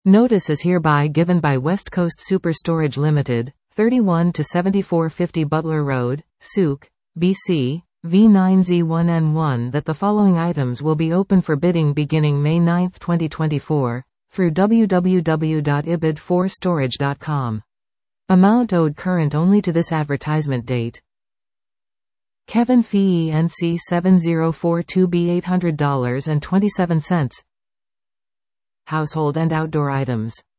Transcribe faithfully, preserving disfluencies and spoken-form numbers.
Notice is hereby given by West Coast Super Storage Limited, thirty-one to seventy-four fifty Butler Road, Souk, B C, V nine Z one N one that the following items will be open for bidding beginning May ninth twenty twenty-four, through w w w dot i bid four storage dot com. Amount owed current only to this advertisement date. Kevin Fee N C seven zero four two B eight hundred dollars and twenty-seven cents. Household and outdoor items.